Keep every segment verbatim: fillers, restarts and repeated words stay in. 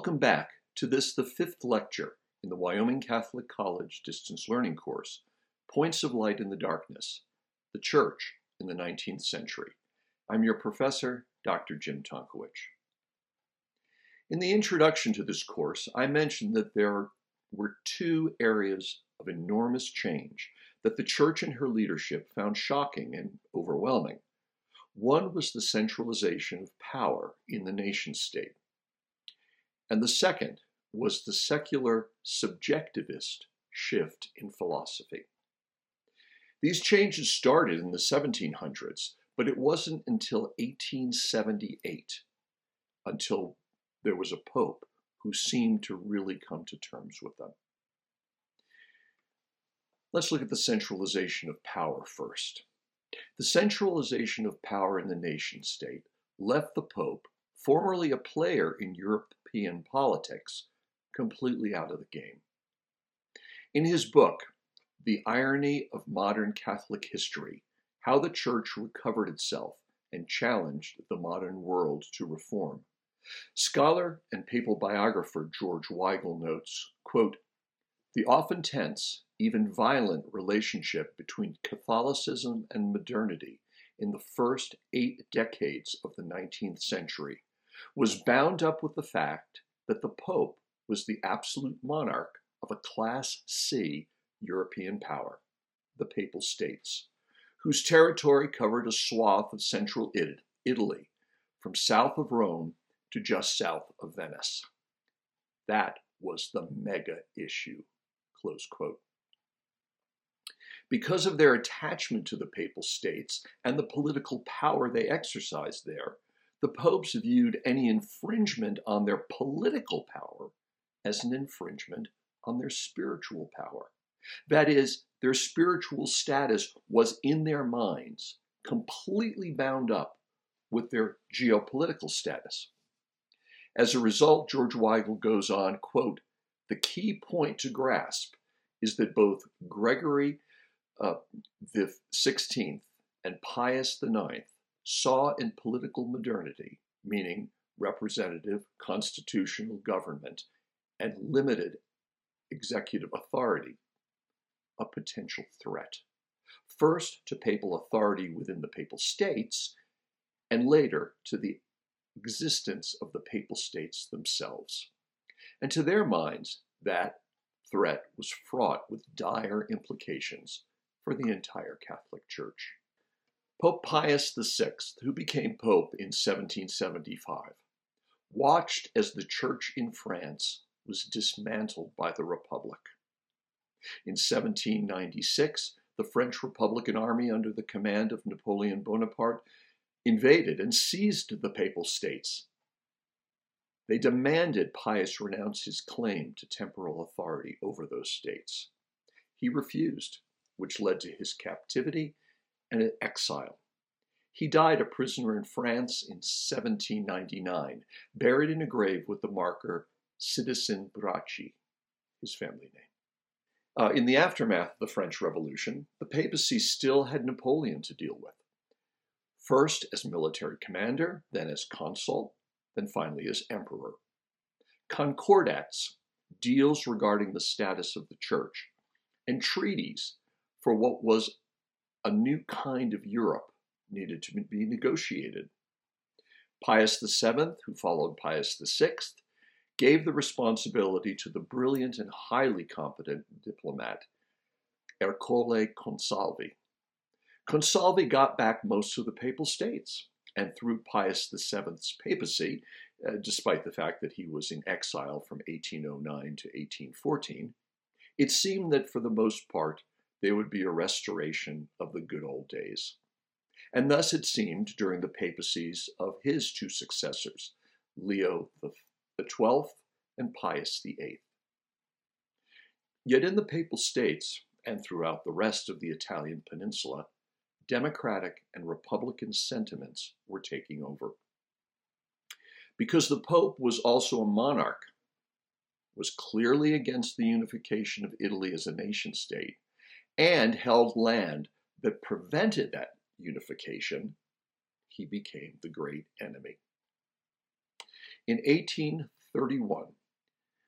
Welcome back to this, the fifth lecture in the Wyoming Catholic College Distance Learning course, Points of Light in the Darkness, the Church in the nineteenth Century. I'm your professor, Doctor Jim Tonkowich. In the introduction to this course, I mentioned that there were two areas of enormous change that the Church and her leadership found shocking and overwhelming. One was the centralization of power in the nation-state, and the second was the secular subjectivist shift in philosophy. These changes started in the seventeen hundreds, but it wasn't until eighteen seventy-eight until there was a pope who seemed to really come to terms with them. Let's look at the centralization of power first. The centralization of power in the nation-state left the Pope, formerly a player in European politics, completely out of the game. In his book, The Irony of Modern Catholic History, How the Church Recovered Itself and Challenged the Modern World to Reform, scholar and papal biographer George Weigel notes, quote, "The often tense, even violent relationship between Catholicism and modernity in the first eight decades of the nineteenth century was bound up with the fact that the Pope was the absolute monarch of a Class C European power, the Papal States, whose territory covered a swath of central Italy, from south of Rome to just south of Venice. That was the mega issue," close quote. Because of their attachment to the Papal States and the political power they exercised there, the popes viewed any infringement on their political power as an infringement on their spiritual power. That is, their spiritual status was in their minds completely bound up with their geopolitical status. As a result, George Weigel goes on, quote, "The key point to grasp is that both Gregory uh, the sixteenth and Pius the ninth saw in political modernity, meaning representative constitutional government and limited executive authority, a potential threat. First to papal authority within the Papal States, and later to the existence of the Papal States themselves. And to their minds, that threat was fraught with dire implications for the entire Catholic Church." Pope Pius the sixth, who became Pope in seventeen seventy-five, watched as the Church in France was dismantled by the Republic. In seventeen ninety-six, the French Republican Army under the command of Napoleon Bonaparte invaded and seized the Papal States. They demanded Pius renounce his claim to temporal authority over those states. He refused, which led to his captivity and exile. He died a prisoner in France in seventeen ninety-nine, buried in a grave with the marker Citizen Bracci, his family name. Uh, in the aftermath of the French Revolution, the papacy still had Napoleon to deal with. First as military commander, then as consul, then finally as emperor. Concordats, deals regarding the status of the Church, and treaties for what was a new kind of Europe needed to be negotiated. Pius the seventh, who followed Pius the sixth, gave the responsibility to the brilliant and highly competent diplomat Ercole Consalvi. Consalvi got back most of the Papal States, and through Pius the seventh's papacy, uh, despite the fact that he was in exile from eighteen oh nine to eighteen fourteen, it seemed that for the most part there would be a restoration of the good old days. And thus it seemed during the papacies of his two successors, Leo the twelfth and Pius the eighth. Yet in the Papal States, and throughout the rest of the Italian peninsula, democratic and republican sentiments were taking over. Because the Pope was also a monarch, was clearly against the unification of Italy as a nation-state, and held land that prevented that unification, he became the great enemy. In eighteen thirty-one,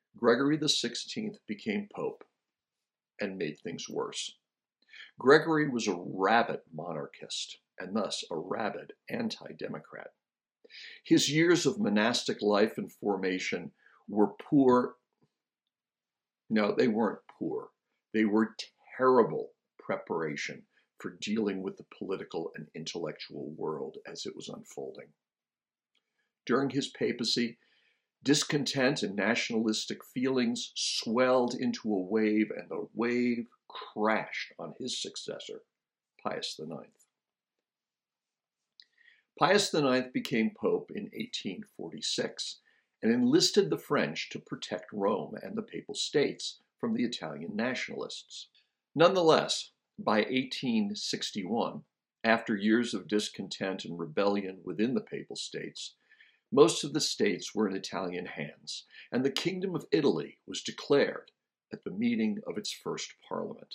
Gregory the sixteenth became pope and made things worse. Gregory was a rabid monarchist and thus a rabid anti-democrat. His years of monastic life and formation were poor. No, they weren't poor. They were terrible preparation for dealing with the political and intellectual world as it was unfolding. During his papacy, discontent and nationalistic feelings swelled into a wave, and the wave crashed on his successor, Pius the ninth. Pius the ninth became pope in eighteen forty-six and enlisted the French to protect Rome and the Papal States from the Italian nationalists. Nonetheless, by eighteen sixty-one, after years of discontent and rebellion within the Papal States, most of the states were in Italian hands, and the Kingdom of Italy was declared at the meeting of its first parliament.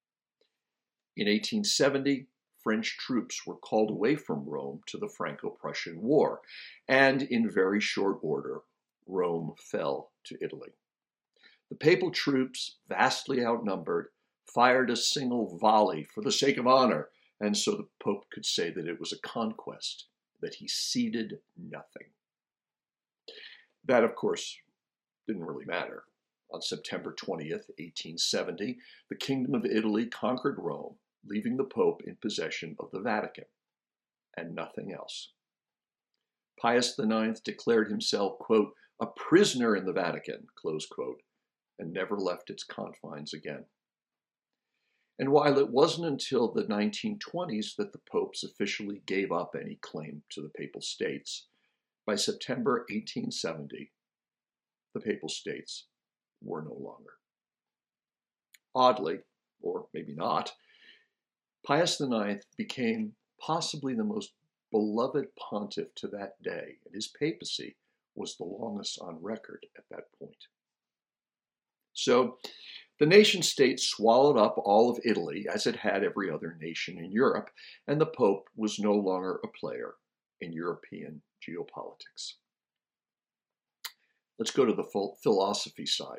In eighteen seventy, French troops were called away from Rome to the Franco-Prussian War, and in very short order, Rome fell to Italy. The papal troops, vastly outnumbered, fired a single volley for the sake of honor, and so the Pope could say that it was a conquest, that he ceded nothing. That, of course, didn't really matter. On September twentieth, eighteen seventy, the Kingdom of Italy conquered Rome, leaving the Pope in possession of the Vatican, and nothing else. Pius the ninth declared himself, quote, a prisoner in the Vatican, close quote, and never left its confines again. And while it wasn't until the nineteen twenties that the popes officially gave up any claim to the Papal States, by September eighteen seventy, the Papal States were no longer. Oddly, or maybe not, Pius the ninth became possibly the most beloved pontiff to that day, and his papacy was the longest on record at that point. So, the nation-state swallowed up all of Italy, as it had every other nation in Europe, and the Pope was no longer a player in European geopolitics. Let's go to the philosophy side.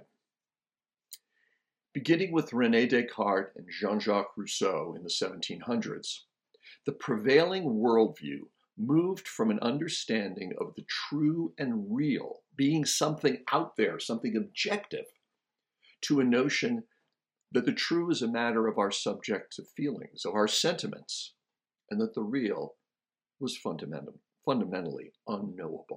Beginning with René Descartes and Jean-Jacques Rousseau in the seventeen hundreds, the prevailing worldview moved from an understanding of the true and real being something out there, something objective, to a notion that the true is a matter of our subjective feelings, of our sentiments, and that the real was fundamental, fundamentally unknowable.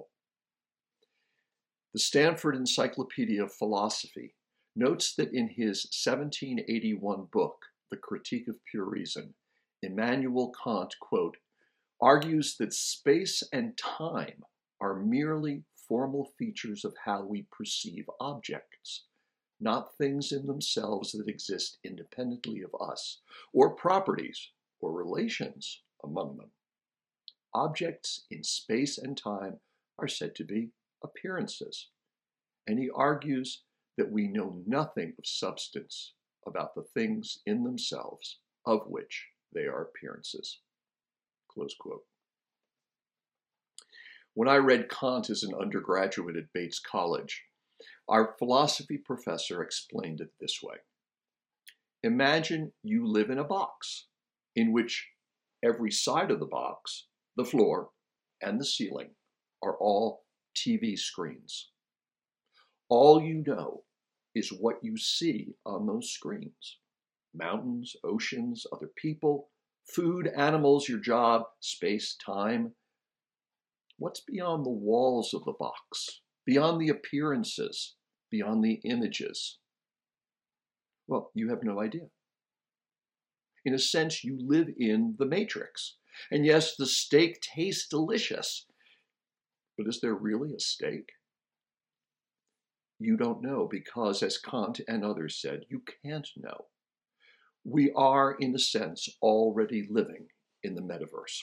The Stanford Encyclopedia of Philosophy notes that in his seventeen eighty-one book, The Critique of Pure Reason, Immanuel Kant, quote, argues that space and time are merely formal features of how we perceive objects, not things in themselves that exist independently of us, or properties or relations among them. Objects in space and time are said to be appearances, and he argues that we know nothing of substance about the things in themselves of which they are appearances. Close quote. When I read Kant as an undergraduate at Bates College, our philosophy professor explained it this way. Imagine you live in a box in which every side of the box, the floor, and the ceiling are all T V screens. All you know is what you see on those screens. Mountains, oceans, other people, food, animals, your job, space, time. What's beyond the walls of the box? Beyond the appearances? Beyond the images? Well, you have no idea. In a sense, you live in the matrix. And yes, the steak tastes delicious, but is there really a steak? You don't know because, as Kant and others said, you can't know. We are, in a sense, already living in the metaverse.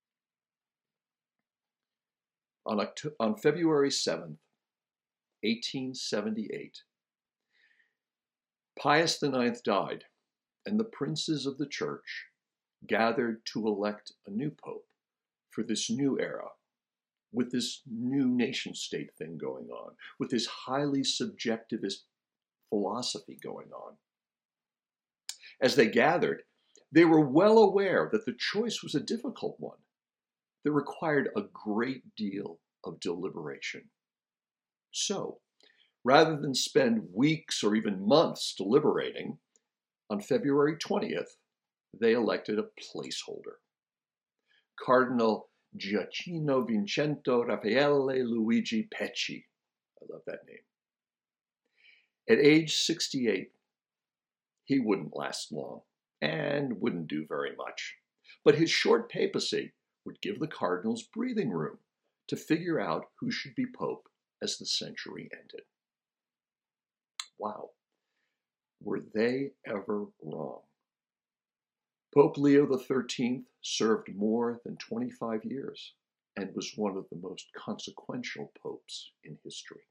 On, October, on February seventh, eighteen seventy-eight, Pius the ninth died, and the princes of the church gathered to elect a new pope for this new era with this new nation state thing going on, with this highly subjectivist philosophy going on. As they gathered, they were well aware that the choice was a difficult one that required a great deal of deliberation. So, rather than spend weeks or even months deliberating, on February twentieth, they elected a placeholder. Cardinal Giacomo Vincenzo Raffaele Luigi Pecci. I love that name. At age sixty-eight, he wouldn't last long and wouldn't do very much. But his short papacy would give the cardinals breathing room to figure out who should be pope as the century ended. Wow, were they ever wrong? Pope Leo the thirteenth served more than twenty-five years and was one of the most consequential popes in history.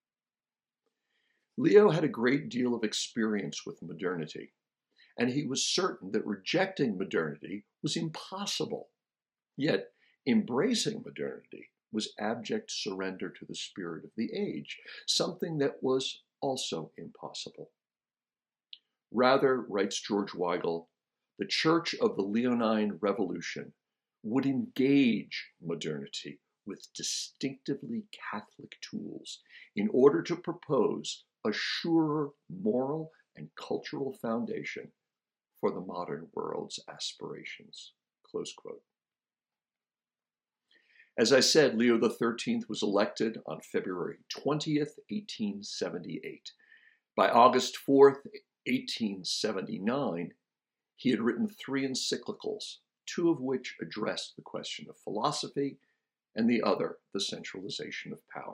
Leo had a great deal of experience with modernity, and he was certain that rejecting modernity was impossible. Yet, embracing modernity was abject surrender to the spirit of the age, something that was also impossible. Rather, writes George Weigel, the Church of the Leonine Revolution would engage modernity with distinctively Catholic tools in order to propose a surer moral and cultural foundation for the modern world's aspirations. Close quote. As I said, Leo the thirteenth was elected on February twentieth, eighteen seventy-eight. By August fourth, eighteen seventy-nine, he had written three encyclicals, two of which addressed the question of philosophy, and the other, the centralization of power.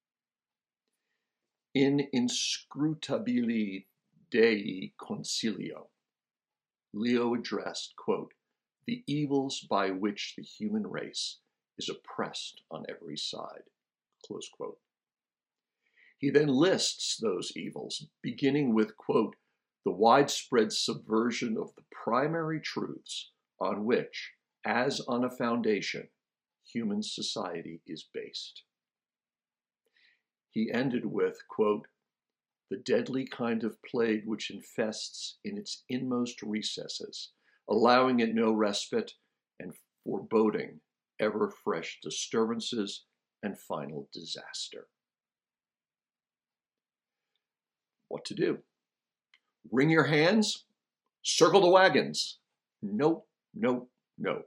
In Inscrutabili Dei Consilio, Leo addressed, quote, the evils by which the human race is oppressed on every side, close quote. He then lists those evils, beginning with, quote, the widespread subversion of the primary truths on which, as on a foundation, human society is based. He ended with, quote, the deadly kind of plague which infests in its inmost recesses, allowing it no respite and foreboding ever fresh disturbances and final disaster. What to do? Wring your hands? Circle the wagons? No, no, no.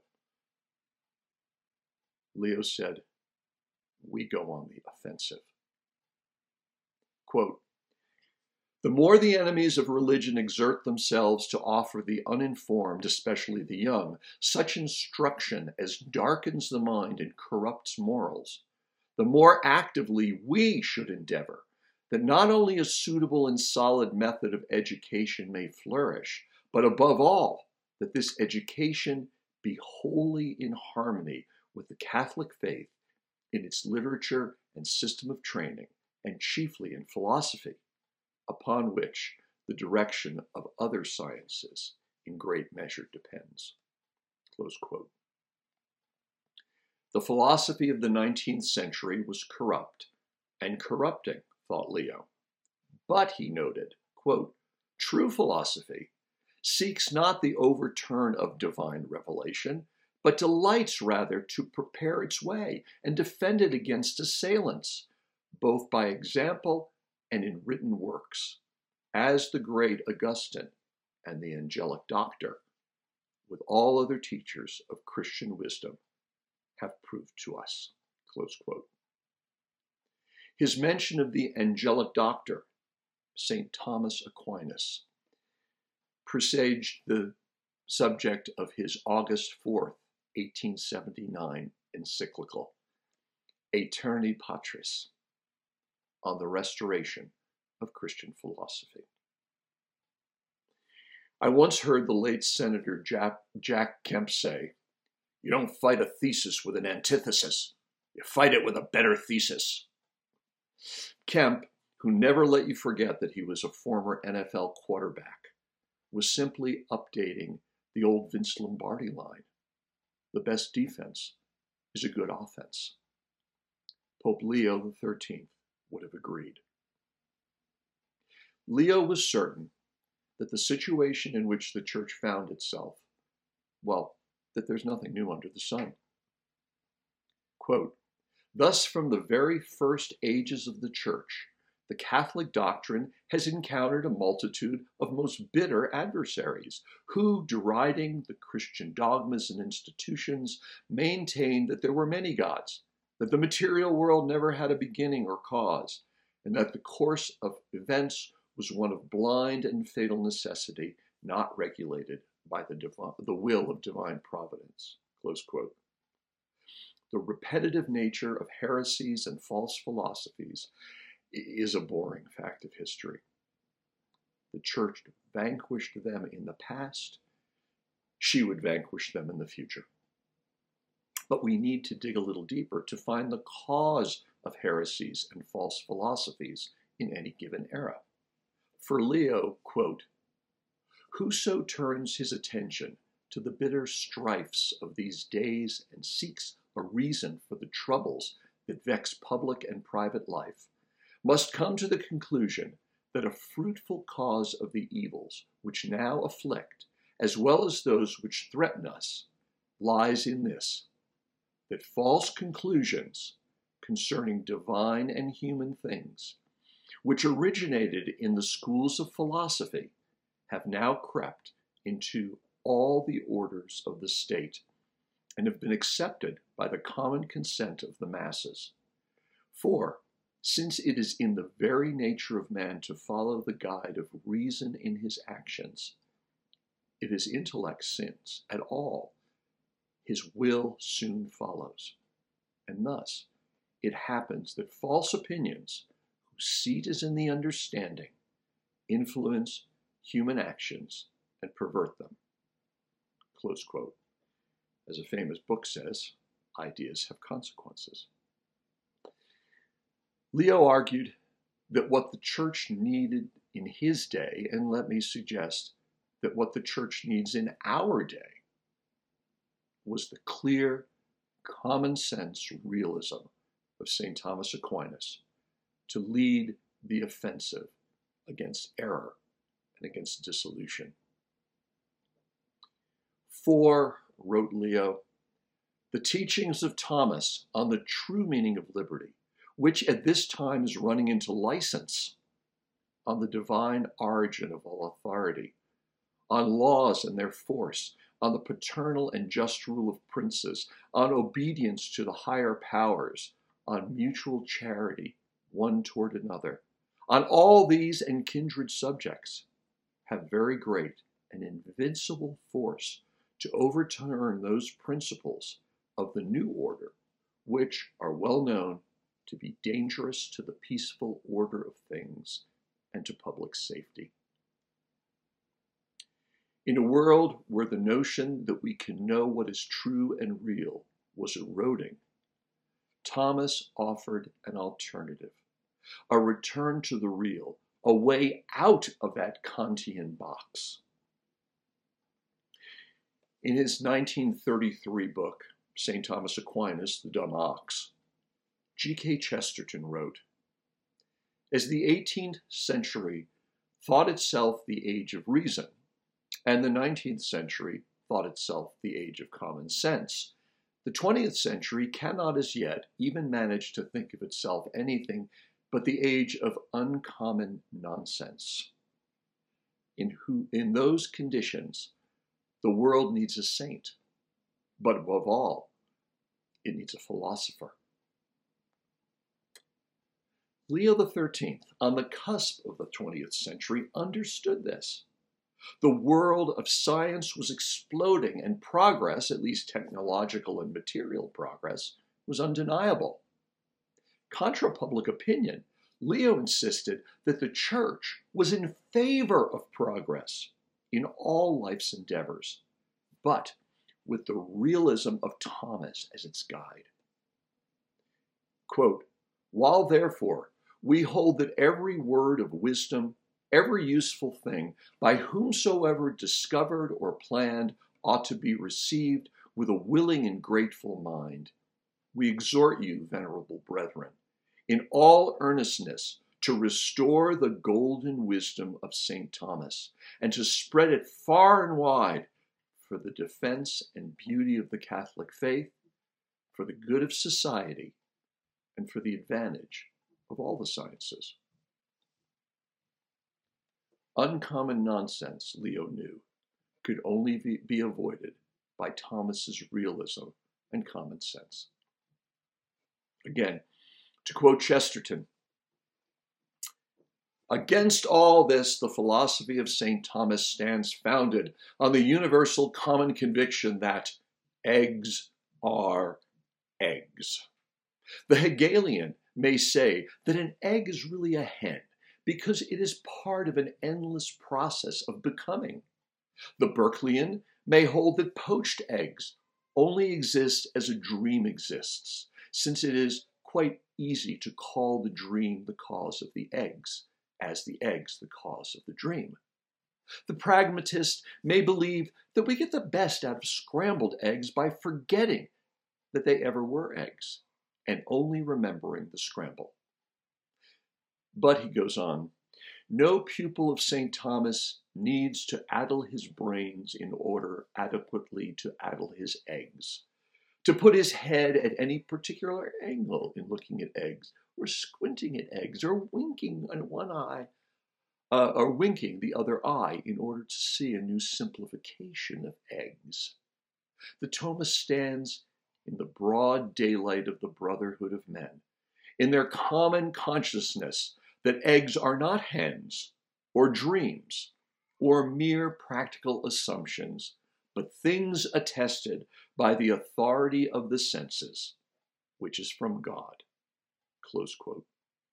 Leo said, we go on the offensive. Quote, the more the enemies of religion exert themselves to offer the uninformed, especially the young, such instruction as darkens the mind and corrupts morals, the more actively we should endeavor that not only a suitable and solid method of education may flourish, but above all, that this education be wholly in harmony with the Catholic faith in its literature and system of training, and chiefly in philosophy, upon which the direction of other sciences in great measure depends. Close quote. The philosophy of the nineteenth century was corrupt and corrupting, thought Leo. But, he noted, quote, true philosophy seeks not the overturn of divine revelation, but delights rather to prepare its way and defend it against assailants, both by example and in written works, as the great Augustine and the angelic doctor, with all other teachers of Christian wisdom, have proved to us. Close quote. His mention of the angelic doctor, Saint Thomas Aquinas, presaged the subject of his August fourth, eighteen seventy-nine encyclical, Aeterni Patris, on the restoration of Christian philosophy. I once heard the late Senator Jack, Jack Kemp say, you don't fight a thesis with an antithesis, you fight it with a better thesis. Kemp, who never let you forget that he was a former N F L quarterback, was simply updating the old Vince Lombardi line. The best defense is a good offense. Pope Leo the thirteenth would have agreed. Leo was certain that the situation in which the church found itself, well, that there's nothing new under the sun. Quote, "Thus, from the very first ages of the church, the Catholic doctrine has encountered a multitude of most bitter adversaries, who, deriding the Christian dogmas and institutions, maintained that there were many gods, that the material world never had a beginning or cause, and that the course of events was one of blind and fatal necessity, not regulated by the, divine, the will of divine providence." Close quote. The repetitive nature of heresies and false philosophies is a boring fact of history. The church vanquished them in the past. She would vanquish them in the future. But we need to dig a little deeper to find the cause of heresies and false philosophies in any given era. For Leo, quote, "Whoso turns his attention to the bitter strifes of these days and seeks a reason for the troubles that vex public and private life, must come to the conclusion that a fruitful cause of the evils which now afflict, as well as those which threaten us, lies in this, that false conclusions concerning divine and human things, which originated in the schools of philosophy, have now crept into all the orders of the state, and have been accepted by the common consent of the masses. For, since it is in the very nature of man to follow the guide of reason in his actions, if his intellect sins at all, his will soon follows. And thus, it happens that false opinions, whose seat is in the understanding, influence human actions and pervert them." Close quote. As a famous book says, ideas have consequences. Leo argued that what the church needed in his day, and let me suggest that what the church needs in our day, was the clear, common sense realism of Saint Thomas Aquinas to lead the offensive against error and against dissolution. "For," wrote Leo, "the teachings of Thomas on the true meaning of liberty, which at this time is running into license, on the divine origin of all authority, on laws and their force, on the paternal and just rule of princes, on obedience to the higher powers, on mutual charity one toward another, on all these and kindred subjects, have very great and invincible force to overturn those principles of the new order, which are well known to be dangerous to the peaceful order of things and to public safety." In a world where the notion that we can know what is true and real was eroding, Thomas offered an alternative, a return to the real, a way out of that Kantian box. In his nineteen thirty-three book, Saint Thomas Aquinas, The Dumb Ox, G K Chesterton wrote, "As the eighteenth century thought itself the age of reason, and the nineteenth century thought itself the age of common sense, the twentieth century cannot as yet even manage to think of itself anything but the age of uncommon nonsense. In, who, in those conditions, the world needs a saint, but above all, it needs a philosopher." Leo the thirteenth, on the cusp of the twentieth century, understood this. The world of science was exploding, and progress, at least technological and material progress, was undeniable. Contra public opinion, Leo insisted that the church was in favor of progress in all life's endeavors, but with the realism of Thomas as its guide. Quote, "While therefore we hold that every word of wisdom, every useful thing, by whomsoever discovered or planned, ought to be received with a willing and grateful mind, we exhort you, venerable brethren, in all earnestness to restore the golden wisdom of Saint Thomas and to spread it far and wide for the defense and beauty of the Catholic faith, for the good of society, and for the advantage of all the sciences. Uncommon nonsense, Leo knew, could only be avoided by Thomas's realism and common sense. Again, to quote Chesterton, against all this, the philosophy of Saint Thomas stands founded on the universal common conviction that eggs are eggs. The Hegelian may say that an egg is really a hen because it is part of an endless process of becoming. The Berkeleyan may hold that poached eggs only exist as a dream exists, since it is quite easy to call the dream the cause of the eggs, as the eggs the cause of the dream. The pragmatist may believe that we get the best out of scrambled eggs by forgetting that they ever were eggs, and only remembering the scramble. But, he goes on, no pupil of Saint Thomas needs to addle his brains in order adequately to addle his eggs, to put his head at any particular angle in looking at eggs, or squinting at eggs, or winking on one eye, uh, or winking the other eye in order to see a new simplification of eggs. The Thomist stands in the broad daylight of the brotherhood of men, in their common consciousness that eggs are not hens, or dreams, or mere practical assumptions, but things attested by the authority of the senses, which is from God. Close quote.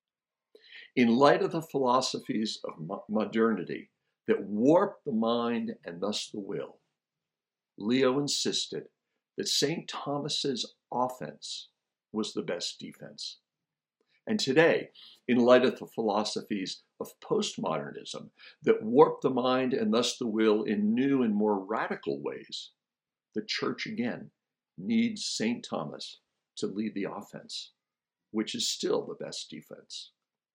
In light of the philosophies of mo- modernity that warp the mind and thus the will, Leo insisted that Saint Thomas's offense was the best defense. And today, in light of the philosophies of postmodernism that warp the mind and thus the will in new and more radical ways, the Church again needs Saint Thomas to lead the offense, which is still the best defense.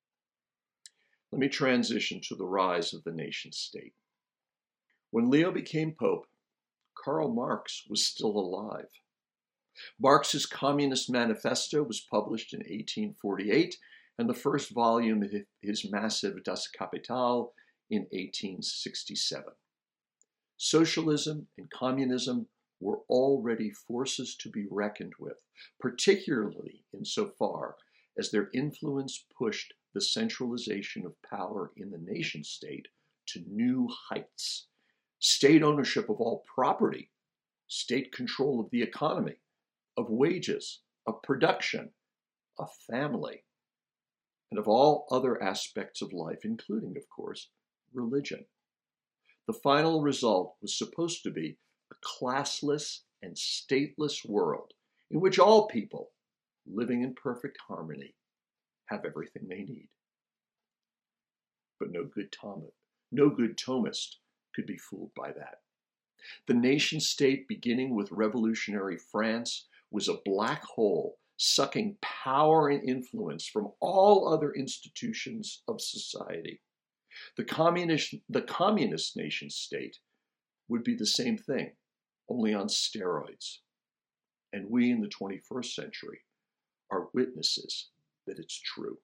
Let me transition to the rise of the nation state. When Leo became Pope, Karl Marx was still alive. Marx's Communist Manifesto was published in eighteen forty-eight, and the first volume of his massive Das Kapital in eighteen sixty-seven. Socialism and communism were already forces to be reckoned with, particularly insofar as their influence pushed the centralization of power in the nation-state to new heights. State ownership of all property, state control of the economy, of wages, of production, of family, and of all other aspects of life, including, of course, religion. The final result was supposed to be a classless and stateless world in which all people, living in perfect harmony, have everything they need. But no good Thomist, no good Thomist could be fooled by that. The nation-state, beginning with revolutionary France, was a black hole sucking power and influence from all other institutions of society. The communist, the communist nation-state would be the same thing, only on steroids. And we in the twenty-first century are witnesses that it's true.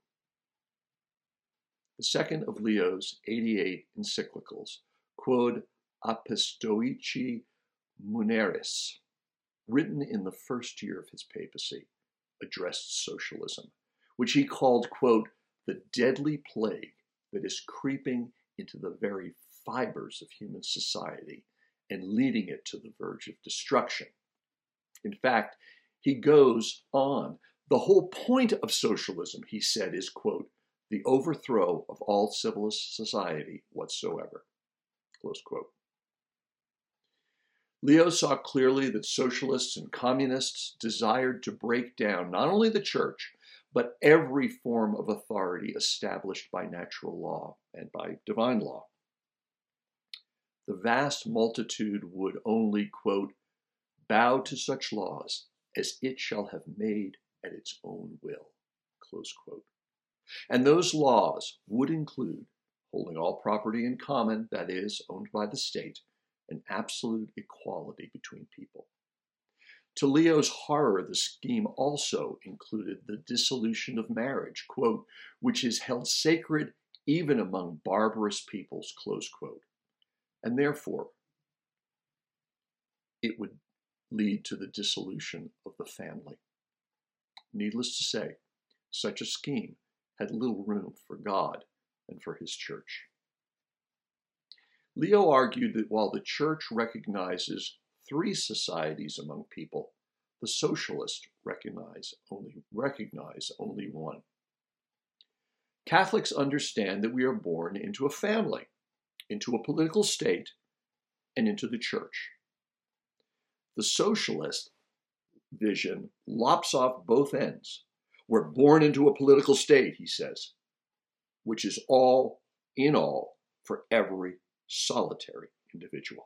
The second of Leo's eighty-eight encyclicals, Quod Apostolici Muneris, written in the first year of his papacy, addressed socialism, which he called, quote, the deadly plague that is creeping into the very fibers of human society and leading it to the verge of destruction. In fact, he goes on, the whole point of socialism, he said, is, quote, the overthrow of all civilized society whatsoever, close quote. Leo saw clearly that socialists and communists desired to break down not only the church, but every form of authority established by natural law and by divine law. The vast multitude would only, quote, bow to such laws as it shall have made at its own will. Close quote. And those laws would include holding all property in common, that is, owned by the state, and absolute equality between people. To Leo's horror, the scheme also included the dissolution of marriage, quote, which is held sacred even among barbarous peoples, close quote. And therefore, it would lead to the dissolution of the family. Needless to say, such a scheme had little room for God and for his church. Leo argued that while the church recognizes three societies among people, the socialists recognize only, recognize only one. Catholics understand that we are born into a family, into a political state, and into the church. The socialist vision lops off both ends. We're born into a political state, he says, which is all in all for every solitary individual.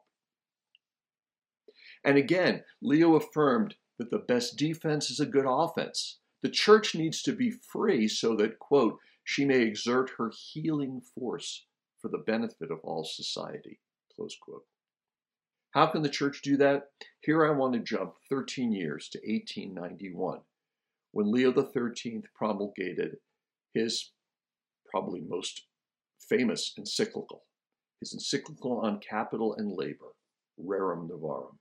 And again, Leo affirmed that the best defense is a good offense. The church needs to be free so that, quote, she may exert her healing force for the benefit of all society, close quote. How can the church do that? Here I want to jump thirteen years to eighteen ninety-one, when Leo the thirteenth promulgated his probably most famous encyclical, his encyclical on capital and labor, Rerum Novarum.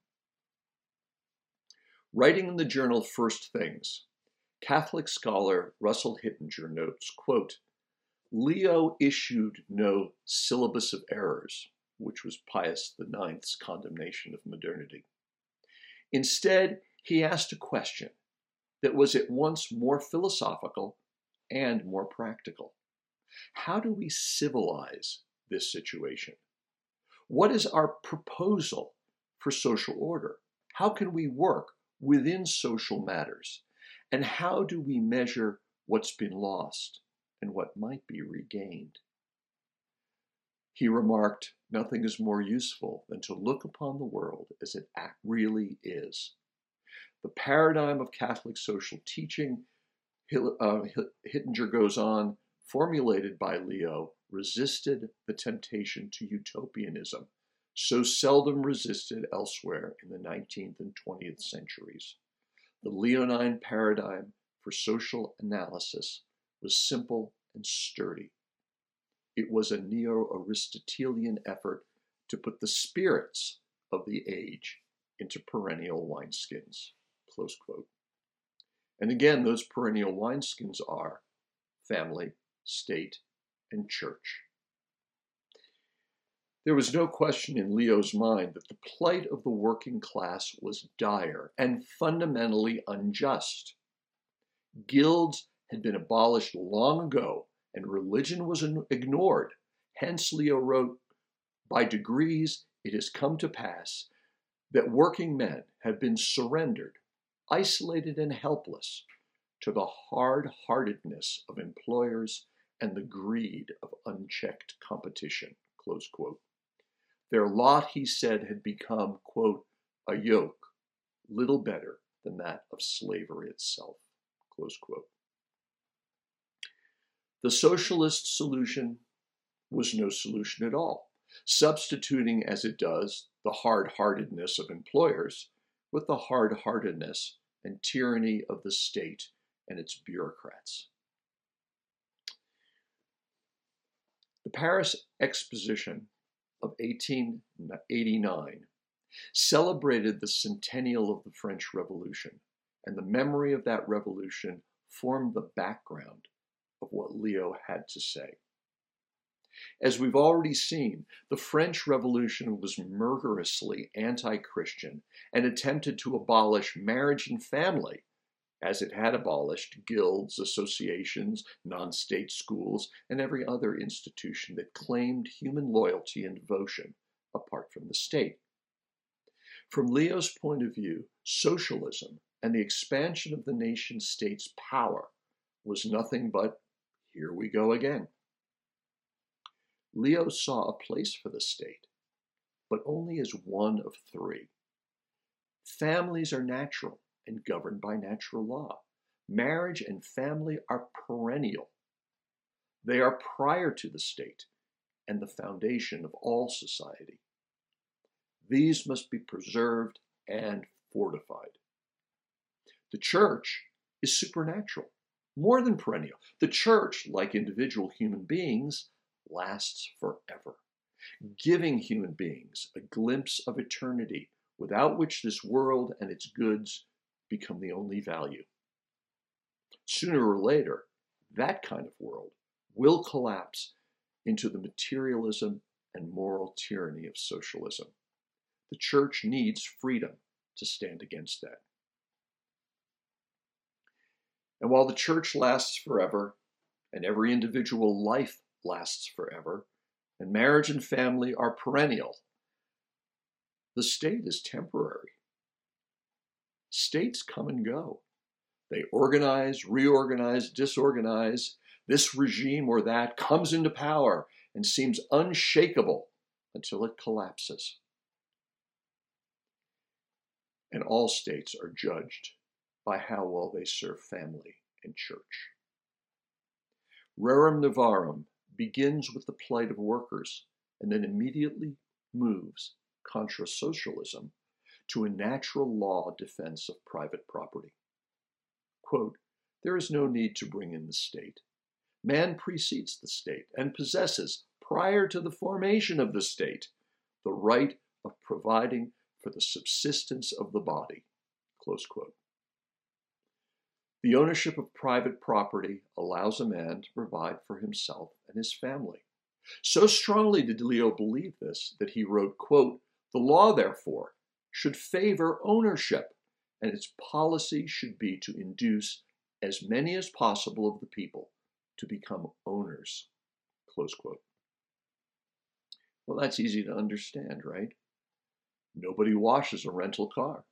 Writing in the journal First Things, Catholic scholar Russell Hittinger notes, quote, Leo issued no syllabus of errors, which was Pius the ninth's condemnation of modernity. Instead, he asked a question that was at once more philosophical and more practical. How do we civilize this situation? What is our proposal for social order? How can we work within social matters? And how do we measure what's been lost and what might be regained? He remarked, nothing is more useful than to look upon the world as it really is. The paradigm of Catholic social teaching, uh, Hittinger goes on, formulated by Leo, resisted the temptation to utopianism, so seldom resisted elsewhere in the nineteenth and twentieth centuries. The Leonine paradigm for social analysis was simple and sturdy. It was a neo-Aristotelian effort to put the spirits of the age into perennial wineskins, close quote. And again, those perennial wineskins are family, state, and church. There was no question in Leo's mind that the plight of the working class was dire and fundamentally unjust. Guilds had been abolished long ago, and religion was ignored. Hence, Leo wrote, by degrees it has come to pass that working men have been surrendered, isolated and helpless, to the hard-heartedness of employers and the greed of unchecked competition, close quote. Their lot, he said, had become, quote, a yoke little better than that of slavery itself, close quote. The socialist solution was no solution at all, substituting, as it does, the hard-heartedness of employers with the hard-heartedness and tyranny of the state and its bureaucrats. The Paris Exposition of eighteen eighty-nine celebrated the centennial of the French Revolution, and the memory of that revolution formed the background of what Leo had to say. As we've already seen, the French Revolution was murderously anti-Christian and attempted to abolish marriage and family, as it had abolished guilds, associations, non-state schools, and every other institution that claimed human loyalty and devotion apart from the state. From Leo's point of view, socialism and the expansion of the nation-state's power was nothing but, here we go again. Leo saw a place for the state, but only as one of three. Families are natural, and governed by natural law. Marriage and family are perennial. They are prior to the state and the foundation of all society. These must be preserved and fortified. The church is supernatural, more than perennial. The church, like individual human beings, lasts forever, giving human beings a glimpse of eternity without which this world and its goods become the only value. Sooner or later, that kind of world will collapse into the materialism and moral tyranny of socialism. The church needs freedom to stand against that. And while the church lasts forever, and every individual life lasts forever, and marriage and family are perennial, the state is temporary. States come and go. They organize, reorganize, disorganize. This regime or that comes into power and seems unshakable until it collapses. And all states are judged by how well they serve family and church. Rerum Novarum begins with the plight of workers and then immediately moves contra socialism to a natural law defense of private property. Quote, there is no need to bring in the state. Man precedes the state and possesses, prior to the formation of the state, the right of providing for the subsistence of the body. Close quote. The ownership of private property allows a man to provide for himself and his family. So strongly did Leo believe this that he wrote, quote, the law, therefore, should favor ownership, and its policy should be to induce as many as possible of the people to become owners, close quote. Well, that's easy to understand, right? Nobody washes a rental car.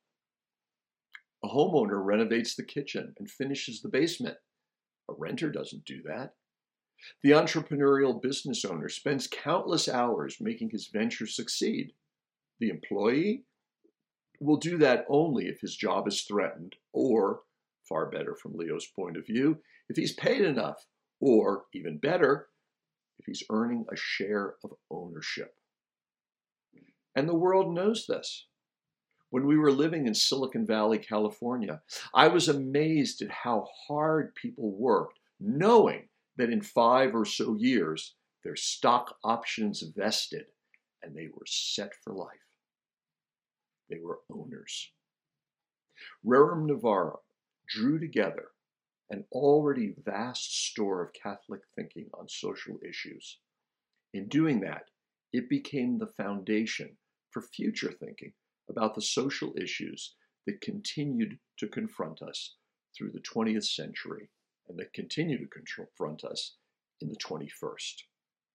A homeowner renovates the kitchen and finishes the basement. A renter doesn't do that. The entrepreneurial business owner spends countless hours making his venture succeed. The employee will do that only if his job is threatened, or, far better from Leo's point of view, if he's paid enough, or, even better, if he's earning a share of ownership. And the world knows this. When we were living in Silicon Valley, California, I was amazed at how hard people worked, knowing that in five or so years, their stock options vested and they were set for life. They were owners. Rerum Novarum drew together an already vast store of Catholic thinking on social issues. In doing that, it became the foundation for future thinking about the social issues that continued to confront us through the twentieth century and that continue to confront us in the twenty-first.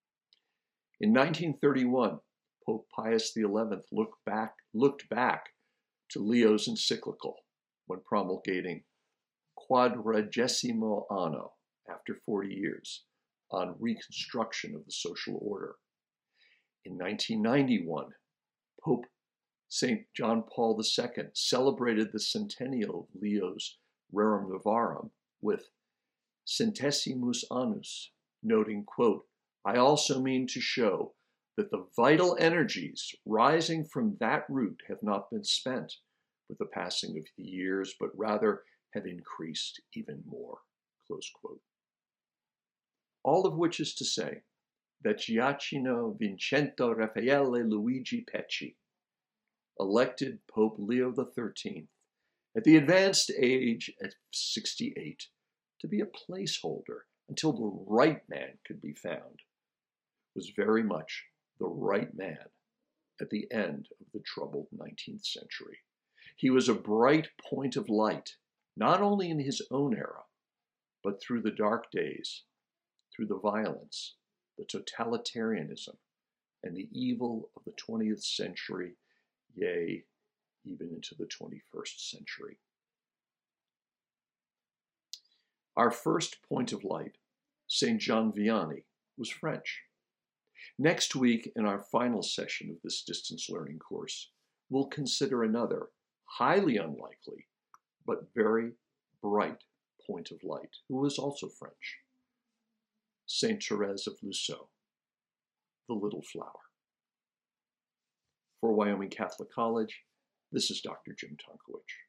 In nineteen thirty-one, Pope Pius the eleventh looked back, looked back to Leo's encyclical when promulgating Quadragesimo Anno, after forty years, on reconstruction of the social order. In nineteen ninety-one, Pope Saint John Paul the Second celebrated the centennial of Leo's Rerum Novarum with Centesimus Annus, noting, quote, I also mean to show that the vital energies rising from that root have not been spent with the passing of the years, but rather have increased even more, close quote. All of which is to say that Giacomo Vincento Raffaele Luigi Pecci elected Pope Leo the thirteenth at the advanced age of sixty-eight to be a placeholder until the right man could be found, was very much the right man at the end of the troubled nineteenth century. He was a bright point of light, not only in his own era, but through the dark days, through the violence, the totalitarianism, and the evil of the twentieth century, yea, even into the twenty-first century. Our first point of light, Saint John Vianney, was French. Next week, in our final session of this distance learning course, we'll consider another, highly unlikely, but very bright point of light, who was also French. Saint Therese of Lisieux, the little flower. For Wyoming Catholic College, this is Doctor Jim Tonkowich.